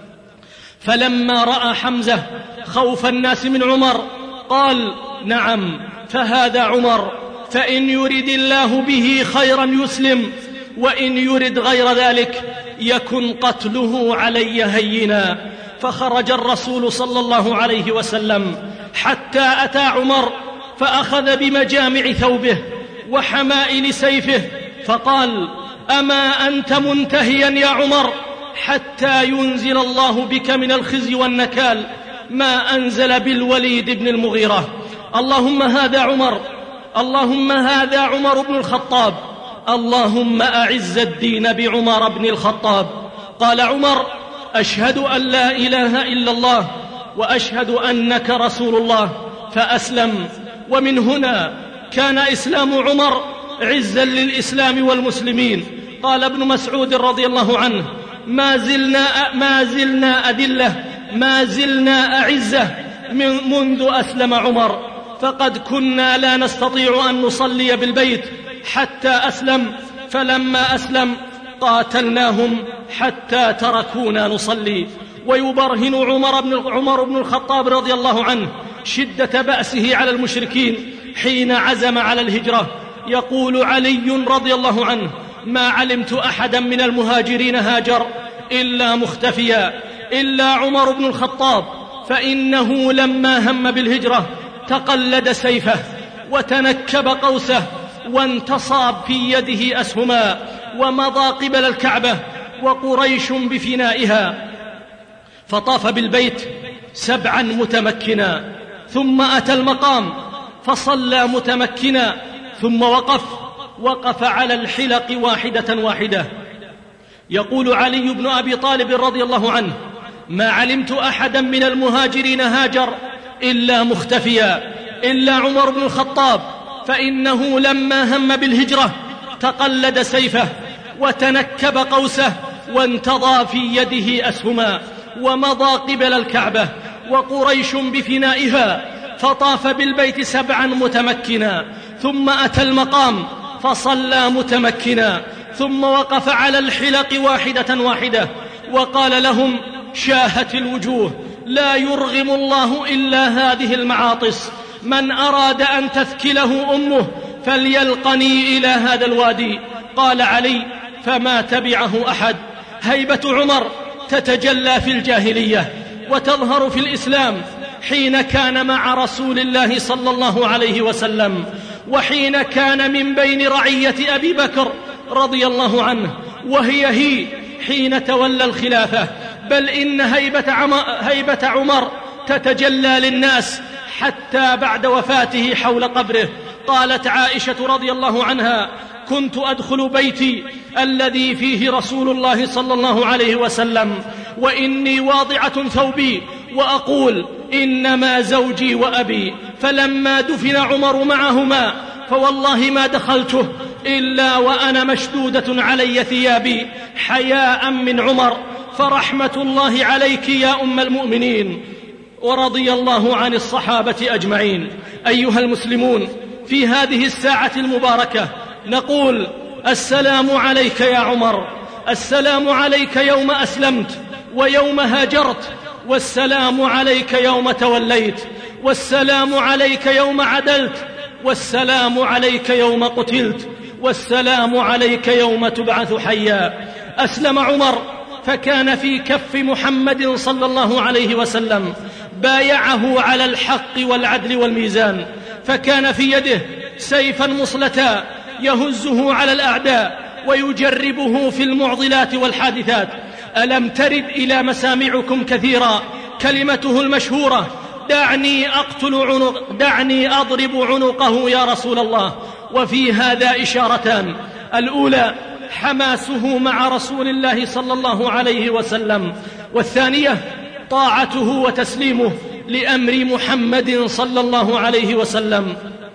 فلما رأى حمزة خوف الناس من عمر قال: نعم، فهذا عمر، فإن يرد الله به خيرا يسلم، وإن يرد غير ذلك يكن قتله علي هينا. فخرج الرسول صلى الله عليه وسلم حتى أتى عمر، فأخذ بمجامع ثوبه وحمائل سيفه فقال: أما أنت منتهيا يا عمر حتى ينزل الله بك من الخزي والنكال ما أنزل بالوليد بن المغيرة؟ اللهم هذا عمر، اللهم هذا عمر بن الخطاب، اللهم أعز الدين بعمر بن الخطاب. قال عمر: أشهد أن لا إله إلا الله وأشهد أنك رسول الله، فأسلم. ومن هنا كان إسلام عمر عزا للإسلام والمسلمين. قال ابن مسعود رضي الله عنه: ما زلنا, ما زلنا أدلة، ما زلنا أعزة من منذ أسلم عمر، فقد كنا لا نستطيع أن نصلي بالبيت حتى أسلم، فلما أسلم قاتلناهم حتى تركونا نصلي. ويبرهن عمر بن, عمر بن الخطاب رضي الله عنه شدة بأسه على المشركين حين عزم على الهجرة. يقول علي رضي الله عنه: ما علمت أحدا من المهاجرين هاجر إلا مختفيا إلا عمر بن الخطاب، فإنه لما هم بالهجرة تقلد سيفه وتنكب قوسه وانتصاب في يده أسهما، ومضى قبل الكعبة وقريش بفنائها، فطاف بالبيت سبعا متمكنا، ثم أتى المقام فصلى متمكنا، ثم وقف وقف على الحلق واحدة واحدة. يقول علي بن أبي طالب رضي الله عنه: ما علمت أحدا من المهاجرين هاجر إلا مختفيا إلا عمر بن الخطاب، فإنه لما هم بالهجرة تقلد سيفه وتنكب قوسه وانتضى في يده أسهما، ومضى قبل الكعبة وقريش بفنائها، فطاف بالبيت سبعا متمكنا، ثم أتى المقام فصلى متمكنا، ثم وقف على الحلق واحدة واحدة وقال لهم: شاهت الوجوه، لا يرغم الله إلا هذه المعاطس، من أراد أن تثكله أمه فليلقني إلى هذا الوادي. قال علي: فما تبعه أحد. هيبة عمر تتجلى في الجاهلية وتظهر في الإسلام حين كان مع رسول الله صلى الله عليه وسلم، وحين كان من بين رعية أبي بكر رضي الله عنه، وهي هي حين تولى الخلافة. بل إن هيبة عمر, هيبة عمر تتجلى للناس حتى بعد وفاته حول قبره. قالت عائشة رضي الله عنها: كنت أدخل بيتي الذي فيه رسول الله صلى الله عليه وسلم وإني واضعة ثوبي وأقول: إنما زوجي وأبي. فلما دفن عمر معهما فوالله ما دخلته إلا وأنا مشدودة علي ثيابي حياء من عمر، فرحمة الله عليك يا أم المؤمنين. ورضي الله عن الصحابة أجمعين. أيها المسلمون، في هذه الساعة المباركة نقول: السلام عليك يا عمر، السلام عليك يوم أسلمت ويوم هاجرت، والسلام عليك يوم توليت، والسلام عليك يوم عدلت، والسلام عليك يوم قتلت، والسلام عليك يوم تبعث حيا. أسلم عمر فكان في كف محمد صلى الله عليه وسلم، بايعه على الحق والعدل والميزان، فكان في يده سيفا مصلتا يهزه على الأعداء ويجربه في المعضلات والحادثات. ألم ترد إلى مسامعكم كثيرا كلمته المشهورة: دعني أقتل عنق دعني أضرب عنقه يا رسول الله؟ وفي هذا إشارتان: الأولى حماسه مع رسول الله صلى الله عليه وسلم، والثانية طاعته وتسليمه لأمر محمد صلى الله عليه وسلم.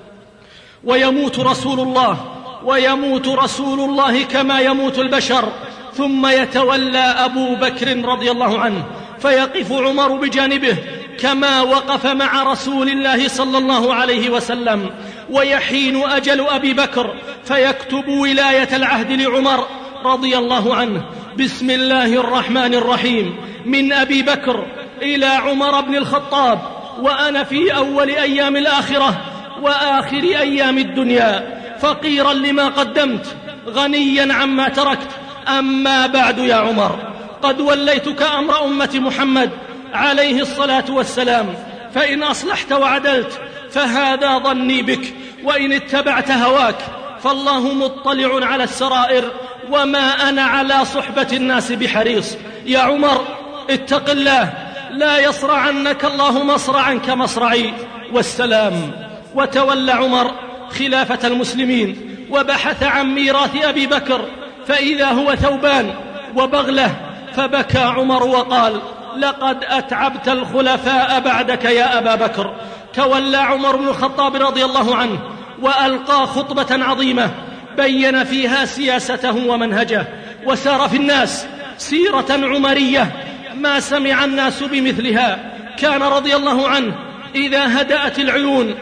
ويموت رسول الله ويموت رسول الله كما يموت البشر، ثم يتولى أبو بكر رضي الله عنه، فيقف عمر بجانبه كما وقف مع رسول الله صلى الله عليه وسلم. ويحين أجل أبي بكر فيكتب ولاية العهد لعمر رضي الله عنه: بسم الله الرحمن الرحيم، من أبي بكر إلى عمر بن الخطاب، وأنا في أول أيام الآخرة وآخر أيام الدنيا، فقيرا لما قدمت، غنيا عما تركت. أما بعد يا عمر، قد وليتك أمر أمة محمد عليه الصلاة والسلام، فإن أصلحت وعدلت فهذا ظني بك، وإن اتبعت هواك فالله مطلع على السرائر، وما أنا على صحبة الناس بحريص. يا عمر اتق الله، لا يصرعنك الله مصرعا كمصرعي، والسلام. وتولى عمر خلافة المسلمين وبحث عن ميراث أبي بكر، فإذا هو ثوبان وبغلة، فبكى عمر وقال: لقد أتعبت الخلفاء بعدك يا أبا بكر. تولى عمر بن الخطاب رضي الله عنه وألقى خطبة عظيمة بين فيها سياسته ومنهجه، وسار في الناس سيرة عمرية ما سمع الناس بمثلها. كان رضي الله عنه إذا هدأت العيون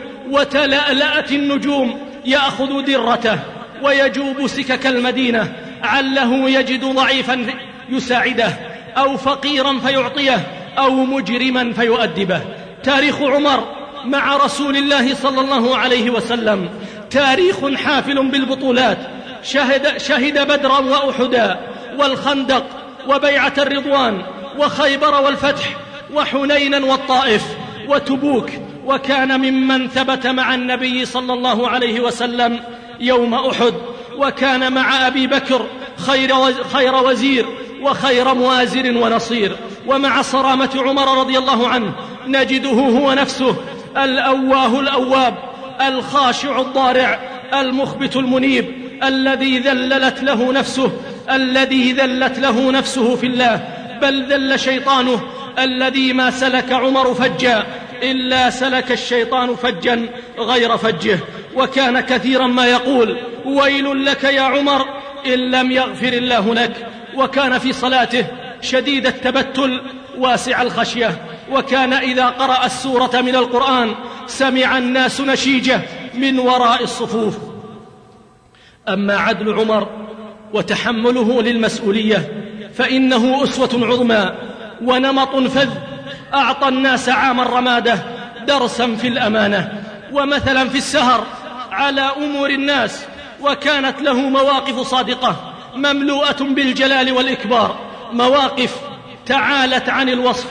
وتلألأت النجوم يأخذ درته ويجوب سكك المدينة، عله يجد ضعيفا يساعده، أو فقيرا فيعطيه، أو مجرما فيؤدبه. تاريخ عمر مع رسول الله صلى الله عليه وسلم تاريخ حافل بالبطولات. شهد, شهد بدرا وأحدا والخندق وبيعة الرضوان وخيبر والفتح وحنينا والطائف وتبوك، وكان ممن ثبت مع النبي صلى الله عليه وسلم يوم أحد. وكان مع أبي بكر خير وزير وخير موازر ونصير. ومع صرامة عمر رضي الله عنه نجده هو نفسه الأواه الأواب، الخاشع الضارع، المخبت المنيب، الذي ذللت له نفسه الذي ذلت له نفسه في الله، بل ذل شيطانه الذي ما سلك عمر فجا إلا سلك الشيطان فجا غير فجه. وكان كثيرا ما يقول: ويل لك يا عمر إن لم يغفر الله لك. وكان في صلاته شديد التبتل واسع الخشية، وكان إذا قرأ السورة من القرآن سمع الناس نشيجه من وراء الصفوف. أما عدل عمر وتحمله للمسؤولية، فإنه أسوة عظمى ونمط فذ أعطى الناس عام الرمادة درسا في الأمانة ومثلا في السهر على أمور الناس، وكانت له مواقف صادقة مملوءة بالجلال والإكبار، مواقف تعالت عن الوصف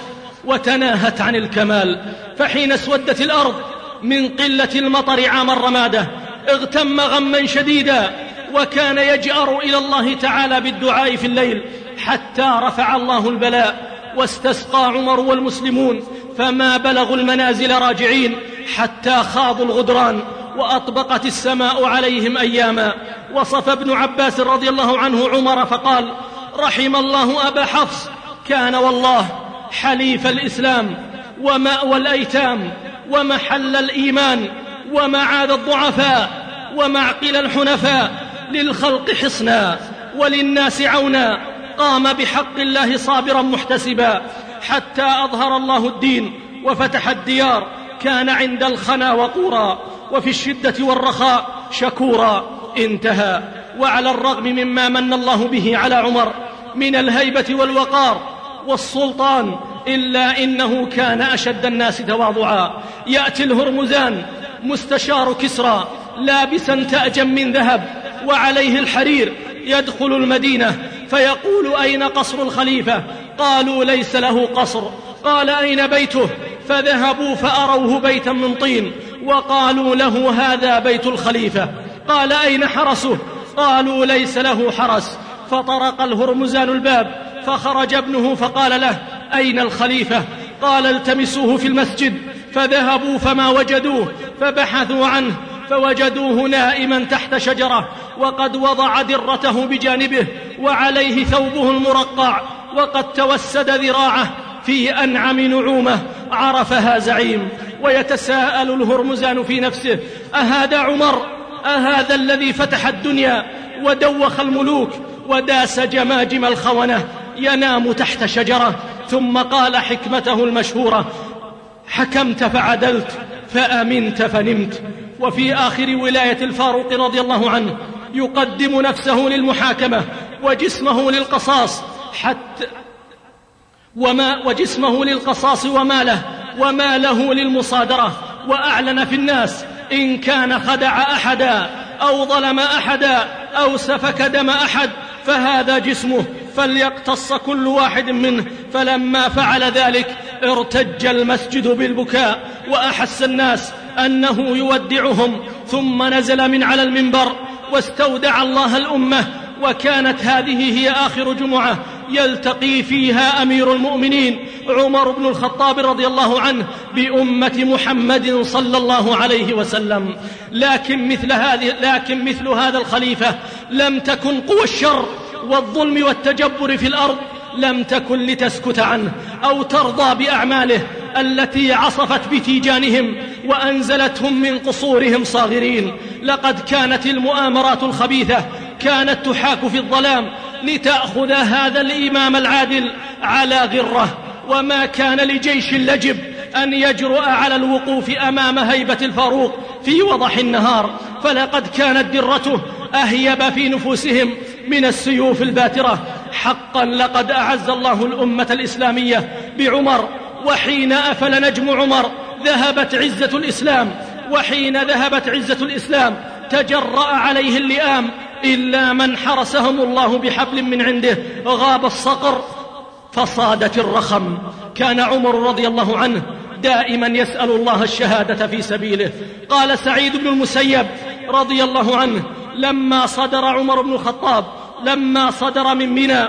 وتناهت عن الكمال. فحين اسودت الأرض من قلة المطر عام الرمادة اغتم غما شديدا، وكان يجأر إلى الله تعالى بالدعاء في الليل حتى رفع الله البلاء، واستسقى عمر والمسلمون فما بلغوا المنازل راجعين حتى خاضوا الغدران، وأطبقت السماء عليهم أياما. وصف ابن عباس رضي الله عنه عمر فقال: رحم الله أبا حفص، كان والله حليف الإسلام ومأوى الأيتام ومحل الإيمان ومعاذ الضعفاء ومعقل الحنفاء، للخلق حصنا وللناس عونا، قام بحق الله صابرا محتسبا حتى أظهر الله الدين وفتح الديار، كان عند الخنا وقورا وفي الشدة والرخاء شكورا. انتهى. وعلى الرغم مما من الله به على عمر من الهيبة والوقار والسلطان، إلا إنه كان أشد الناس تواضعا. يأتي الهرمزان مستشار كسرى لابسا تأجا من ذهب وعليه الحرير، يدخل المدينة فيقول: أين قصر الخليفة؟ قالوا: ليس له قصر. قال: أين بيته؟ فذهبوا فأروه بيتا من طين وقالوا له: هذا بيت الخليفة. قال: أين حرسه؟ قالوا: ليس له حرس. فطرق الهرمزان الباب فخرج ابنه فقال له: أين الخليفة؟ قال: التمسوه في المسجد. فذهبوا فما وجدوه، فبحثوا عنه فوجدوه نائما تحت شجرة، وقد وضع درته بجانبه وعليه ثوبه المرقع، وقد توسد ذراعه في أنعم نعومة عرفها زعيم. ويتساءل الهرمزان في نفسه: أهذا عمر؟ أهذا الذي فتح الدنيا ودوخ الملوك وداس جماجم الخونة ينام تحت شجرة؟ ثم قال حكمته المشهورة: حكمت فعدلت فأمنت فنمت. وفي آخر ولاية الفاروق رضي الله عنه يقدم نفسه للمحاكمة وجسمه للقصاص حتى وما وجسمه للقصاص وماله وماله للمصادرة، وأعلن في الناس: إن كان خدع أحدا أو ظلم أحدا أو سفك دم أحد فهذا جسمه فليقتص كل واحد منه. فلما فعل ذلك ارتج المسجد بالبكاء، وأحس الناس أنه يودعهم، ثم نزل من على المنبر واستودع الله الأمة. وكانت هذه هي آخر جمعة يلتقي فيها أمير المؤمنين عمر بن الخطاب رضي الله عنه بأمة محمد صلى الله عليه وسلم. لكن مثل هذه لكن مثل هذا الخليفة لم تكن قوى الشر والظلم والتجبر في الأرض لم تكن لتسكت عنه أو ترضى بأعماله التي عصفت بتيجانهم وأنزلتهم من قصورهم صاغرين. لقد كانت المؤامرات الخبيثة كانت تحاك في الظلام لتأخذ هذا الإمام العادل على غرة، وما كان لجيش لجب أن يجرؤ على الوقوف أمام هيبة الفاروق في وضح النهار، فلقد كانت درته أهيب في نفوسهم من السيوف الباترة. حقا لقد أعز الله الأمة الإسلامية بعمر، وحين أفل نجم عمر ذهبت عزة الإسلام، وحين ذهبت عزة الإسلام تجرأ عليه اللئام، إلا من حرسهم الله بحبل من عنده غاب الصقر فصادت الرخم. كان عمر رضي الله عنه دائما يسأل الله الشهادة في سبيله. قال سعيد بن المسيب رضي الله عنه لما صدر عمر بن الخطاب لما صدر من منى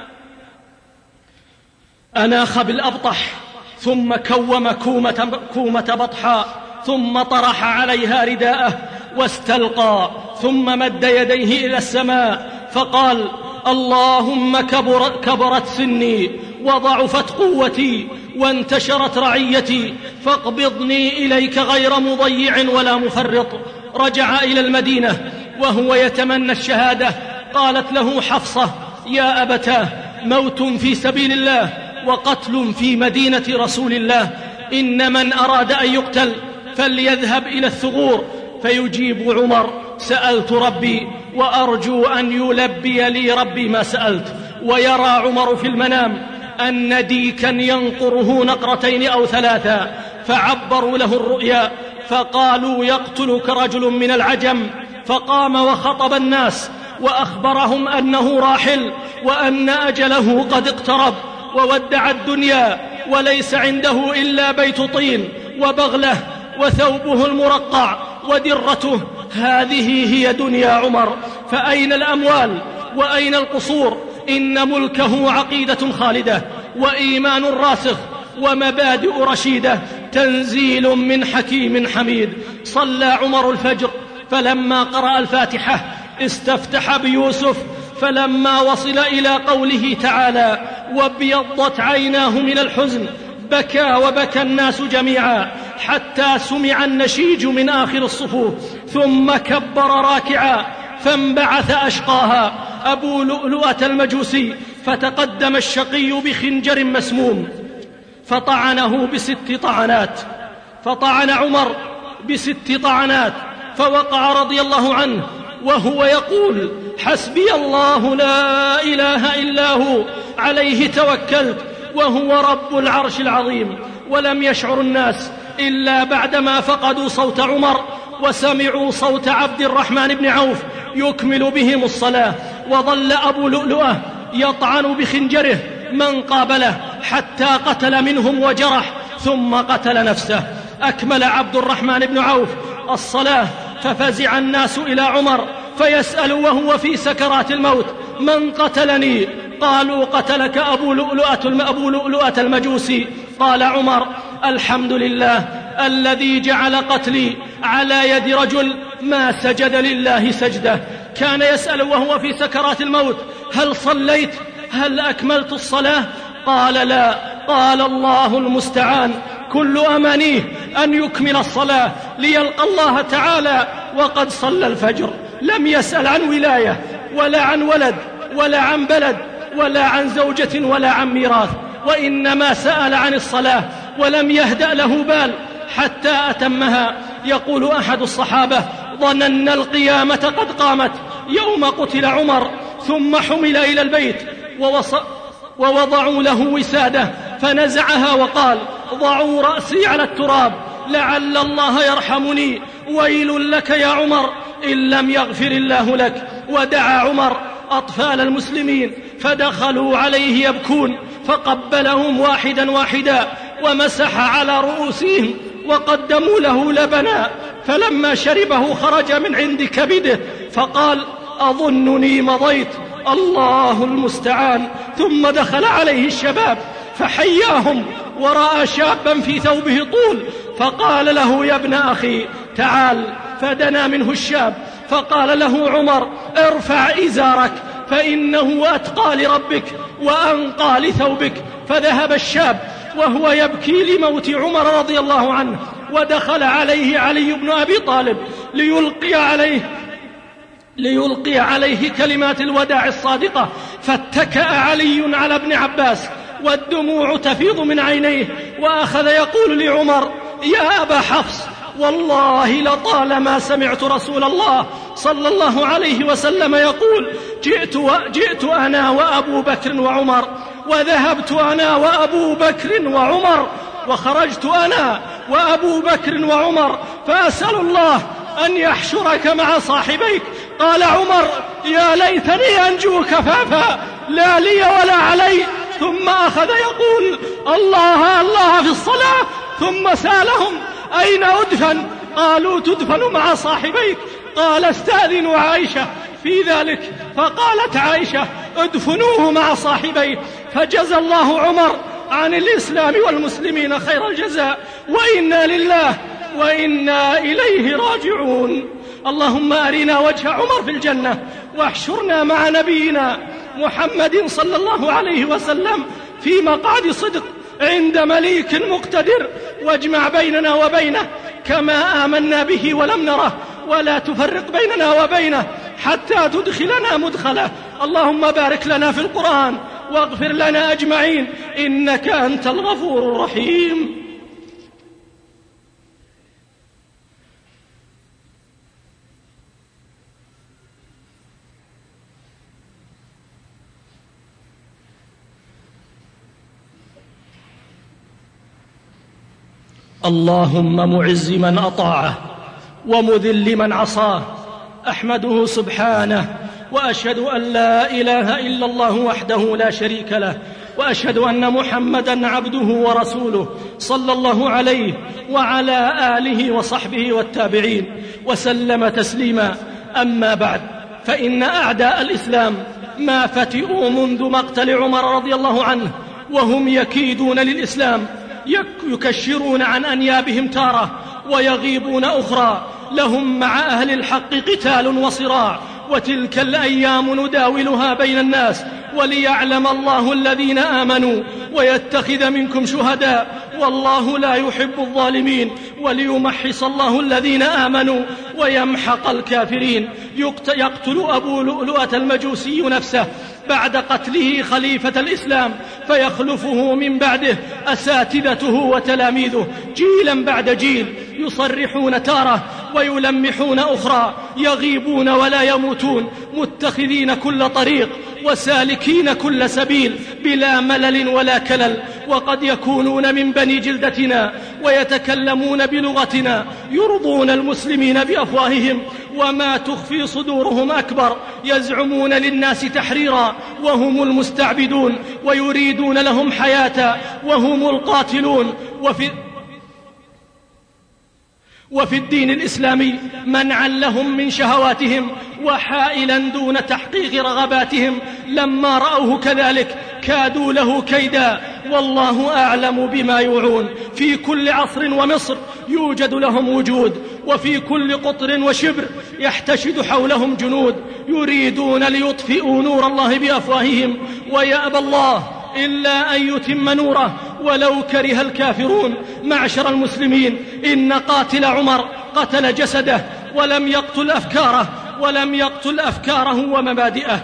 أناخ بالأبطح، ثم كوم كومة, كومة بطحا، ثم طرح عليها رداءه واستلقى، ثم مد يديه إلى السماء فقال: اللهم كبر كبرت سني وضعفت قوتي وانتشرت رعيتي، فاقبضني إليك غير مضيع ولا مفرط. رجع إلى المدينة وهو يتمنى الشهادة. قالت له حفصة: يا أبتاه، موت في سبيل الله وقتل في مدينة رسول الله، إن من أراد أن يقتل فليذهب إلى الثغور. فيجيب عمر: سألت ربي وأرجو أن يلبي لي ربي ما سألت. ويرى عمر في المنام أن ديكا ينقره نقرتين أو ثلاثا، فعبروا له الرؤيا فقالوا يقتلك رجل من العجم، فقام وخطب الناس وأخبرهم أنه راحل وأن أجله قد اقترب وودع الدنيا وليس عنده إلا بيت طين وبغله وثوبه المرقع ودرته، هذه هي دنيا عمر. فأين الأموال وأين القصور؟ إن ملكه عقيدة خالدة وإيمان راسخ ومبادئ رشيدة، تنزيل من حكيم حميد. صلى عمر الفجر، فلما قرأ الفاتحة استفتح بيوسف، فلما وصل إلى قوله تعالى وابيضت عيناه من الحزن بكى وبكى الناس جميعا حتى سمع النشيج من آخر الصفوف، ثم كبر راكعا فانبعث أشقاها أبو لؤلؤة المجوسي، فتقدم الشقي بخنجر مسموم فطعنه بست طعنات فطعن عمر بست طعنات فوقع رضي الله عنه وهو يقول حسبي الله لا إله إلا هو عليه توكلت وهو رب العرش العظيم. ولم يشعر الناس إلا بعدما فقدوا صوت عمر وسمعوا صوت عبد الرحمن بن عوف يكمل بهم الصلاة، وظل أبو لؤلؤة يطعن بخنجره من قابله حتى قتل منهم وجرح ثم قتل نفسه. أكمل عبد الرحمن بن عوف الصلاة ففزع الناس إلى عمر فيسأل وهو في سكرات الموت من قتلني؟ قالوا قتلك أبو لؤلؤة, أبو لؤلؤة المجوسي. قال عمر الحمد لله الذي جعل قتلي على يد رجل ما سجد لله سجدة. كان يسأل وهو في سكرات الموت هل صليت؟ هل أكملت الصلاة؟ قال لا. قال الله المستعان، كل أمانيه أن يكمل الصلاة ليلقى الله تعالى وقد صلى الفجر. لم يسأل عن ولاية ولا عن ولد ولا عن بلد ولا عن زوجة ولا عن ميراث، وإنما سأل عن الصلاة ولم يهدأ له بال حتى أتمها. يقول أحد الصحابة ظننا القيامة قد قامت يوم قتل عمر، ثم حمل إلى البيت ووص... ووضعوا له وسادة فنزعها وقال ضعوا رأسي على التراب لعل الله يرحمني، ويل لك يا عمر إن لم يغفر الله لك. ودعا عمر أطفال المسلمين فدخلوا عليه يبكون فقبلهم واحدا واحدا ومسح على رؤوسهم وقدموا له لبنا، فلما شربه خرج من عند كبده فقال أظنني مضيت، الله المستعان. ثم دخل عليه الشباب فحياهم ورأى شابا في ثوبه طول فقال له يا ابن أخي تعال، فدنا منه الشاب فقال له عمر ارفع إزارك فإنه أتقى لربك وأنقى لثوبك. فذهب الشاب وهو يبكي لموت عمر رضي الله عنه، ودخل عليه علي بن أبي طالب ليلقي عليه ليلقي عليه كلمات الوداع الصادقة، فاتكأ علي على ابن عباس والدموع تفيض من عينيه، وأخذ يقول لعمر يا أبا حفص والله لطالما سمعت رسول الله صلى الله عليه وسلم يقول جئت, جئت أنا وأبو بكر وعمر، وذهبت أنا وأبو بكر وعمر، وخرجت أنا وأبو بكر وعمر، فأسأل الله أن يحشرك مع صاحبيك. قال عمر يا ليتني أنجو كفافا لا لي ولا علي. ثم أخذ يقول الله الله في الصلاة، ثم سألهم أين أدفن؟ قالوا تدفن مع صاحبيك. قال استأذنوا عائشة في ذلك، فقالت عائشة ادفنوه مع صاحبيه. فجزى الله عمر عن الإسلام والمسلمين خير الجزاء، وإنا لله وإنا إليه راجعون. اللهم أرنا وجه عمر في الجنة، واحشرنا مع نبينا محمد صلى الله عليه وسلم في مقعد صدق عند مليك مقتدر، واجمع بيننا وبينه كما آمنا به ولم نره، ولا تفرق بيننا وبينه حتى تدخلنا مدخله. اللهم بارك لنا في القرآن واغفر لنا أجمعين إنك أنت الغفور الرحيم. اللهم معز من أطاعه ومذل من عصاه، أحمده سبحانه وأشهد أن لا إله إلا الله وحده لا شريك له، وأشهد أن محمدًا عبده ورسوله صلى الله عليه وعلى آله وصحبه والتابعين وسلم تسليما. أما بعد، فإن أعداء الإسلام ما فتئوا منذ مقتل عمر رضي الله عنه وهم يكيدون للإسلام، يكشرون عن أنيابهم تارة ويغيبون أخرى. لهم مع أهل الحق قتال وصراع، وتلك الأيام نداولها بين الناس، وليعلم الله الذين آمنوا ويتخذ منكم شهداء والله لا يحب الظالمين، وليمحص الله الذين آمنوا ويمحق الكافرين. يقتل أبو لؤلؤة المجوسي نفسه بعد قتله خليفة الإسلام، فيخلفه من بعده أساتذته وتلاميذه جيلا بعد جيل، يصرحون تارة ويلمحون أخرى، يغيبون ولا يموتون، متخذين كل طريق وسالكين كل سبيل بلا ملل ولا كلل. وقد يكونون من بني جلدتنا ويتكلمون بلغتنا، يرضون المسلمين بأفواههم وما تخفي صدورهم أكبر، يزعمون للناس تحريرا وهم المستعبدون، ويريدون لهم حياة وهم القاتلون. وفي وفي الدين الإسلامي منعا لهم من شهواتهم وحائلا دون تحقيق رغباتهم، لما رأوه كذلك كادوا له كيدا، والله أعلم بما يوعون. في كل عصر ومصر يوجد لهم وجود، وفي كل قطر وشبر يحتشد حولهم جنود، يريدون ليطفئوا نور الله بأفواههم ويأبى الله إلا أن يتم نوره ولو كره الكافرون. معشر المسلمين، إن قاتل عمر قتل جسده ولم يقتل أفكاره ولم يقتل أفكاره ومبادئه،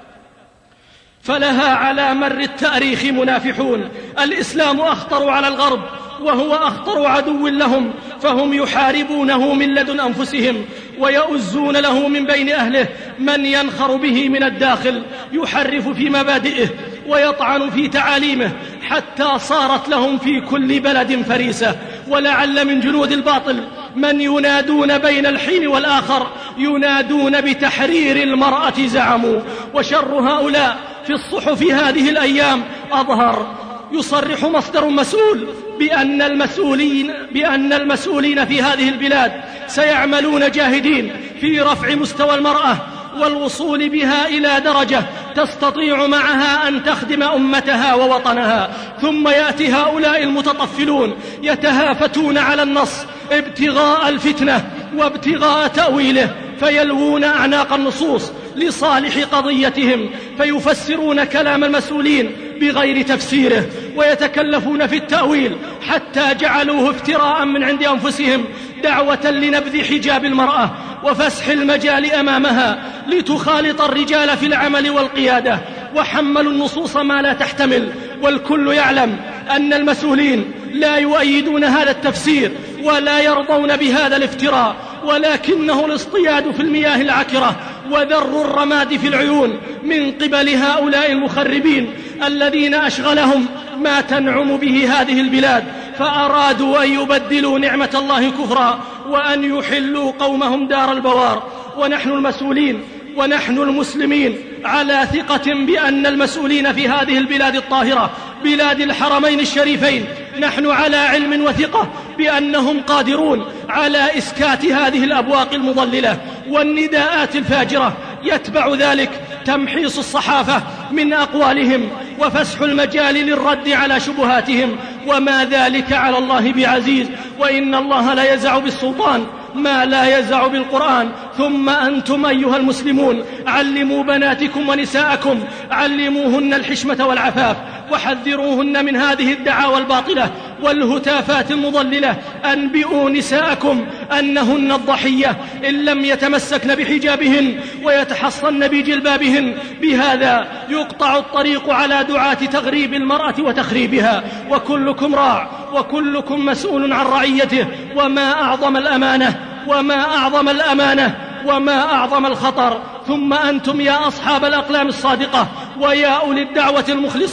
فلها على مر التاريخ منافحون. الإسلام أخطر على الغرب وهو أخطر عدو لهم، فهم يحاربونه من لدن أنفسهم ويؤزون له من بين أهله من ينخر به من الداخل، يحرف في مبادئه ويطعن في تعاليمه، حتى صارت لهم في كل بلد فريسة. ولعل من جنود الباطل من ينادون بين الحين والآخر، ينادون بتحرير المرأة زعموا. وشر هؤلاء في الصحف هذه الأيام أظهر. يصرح مصدر مسؤول بأن المسؤولين, بأن المسؤولين في هذه البلاد سيعملون جاهدين في رفع مستوى المرأة والوصول بها إلى درجة تستطيع معها أن تخدم أمتها ووطنها. ثم يأتي هؤلاء المتطفلون يتهافتون على النص ابتغاء الفتنة وابتغاء تأويله، فيلوون أعناق النصوص لصالح قضيتهم، فيفسرون كلام المسؤولين بغير تفسيره، ويتكلفون في التأويل حتى جعلوه افتراء من عند أنفسهم، دعوة لنبذ حجاب المرأة وفسح المجال أمامها لتخالط الرجال في العمل والقيادة، وحملوا النصوص ما لا تحتمل. والكل يعلم أن المسؤولين لا يؤيدون هذا التفسير ولا يرضون بهذا الافتراء، ولكنه الاصطياد في المياه العكرة وذر الرماد في العيون من قبل هؤلاء المخربين الذين أشغلهم ما تنعم به هذه البلاد، فأرادوا أن يبدلوا نعمة الله كفرا وأن يحلوا قومهم دار البوار. ونحن المسؤولين ونحن المسلمين على ثقة بأن المسؤولين في هذه البلاد الطاهرة بلاد الحرمين الشريفين، نحن على علم وثقة بأنهم قادرون على إسكات هذه الأبواق المضللة والنداءات الفاجرة. يتبع ذلك تمحيص الصحافة من أقوالهم وفسح المجال للرد على شبهاتهم، وما ذلك على الله بعزيز. وإن الله لا يزع بالسلطان ما لا يزع بالقرآن. ثم أنتم أيها المسلمون علموا بناتكم ونساءكم، علموهن الحشمة والعفاف، وحذروهن من هذه الدعاوى الباطلة والهتافات المضللة. أنبئوا نساءكم أنهن الضحية إن لم يتمسكن بحجابهن ويتحصن بجلبابهن. بهذا يقطع الطريق على دعاة تغريب المرأة وتخريبها. وكلكم راع وكلكم مسؤول عن رعيته. وما أعظم الأمانة وما أعظم الأمانة وما أعظم الخطر. ثم أنتم يا أصحاب الأقلام الصادقة ويا أولي الدعوة المخلصة،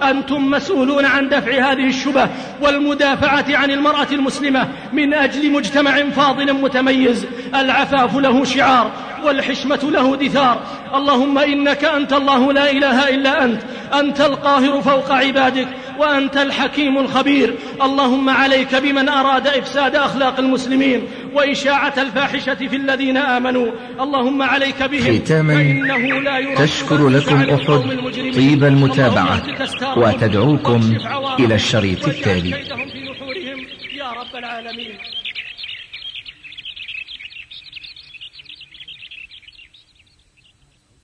أنتم مسؤولون عن دفع هذه الشبه والمدافعة عن المرأة المسلمة من أجل مجتمع فاضل متميز. العفاف له شعار والحشمة له دثار. اللهم إنك أنت الله لا إله إلا أنت، أنت القاهر فوق عبادك، وأنت الحكيم الخبير. اللهم عليك بمن أراد إفساد أخلاق المسلمين وإشاعة الفاحشة في الذين آمنوا. اللهم عليك بهم. ختاما تشكر لكم أحد طيب المتابعة وتدعوكم إلى الشريط التالي. يا رب العالمين.